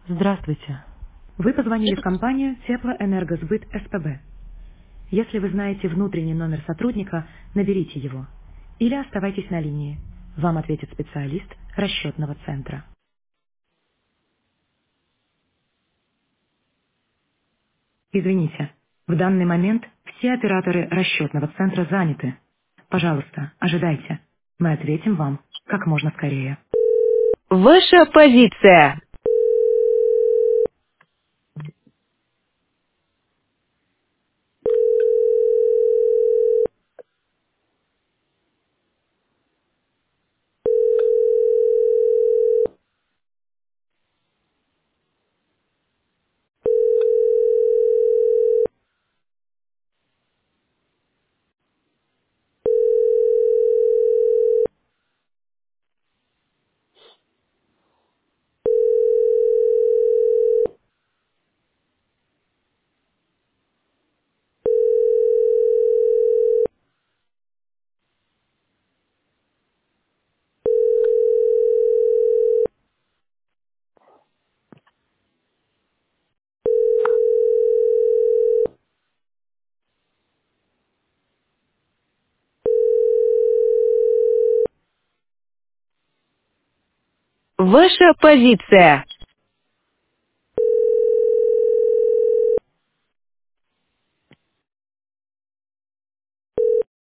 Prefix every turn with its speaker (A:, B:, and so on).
A: Здравствуйте. Вы позвонили в компанию Теплоэнергосбыт СПБ. Если вы знаете внутренний номер сотрудника, наберите его. Или оставайтесь на линии. Вам ответит специалист расчетного центра. Извините, в данный момент все операторы расчетного центра заняты. Пожалуйста, ожидайте. Мы ответим вам как можно скорее. Ваша позиция. Ваша позиция.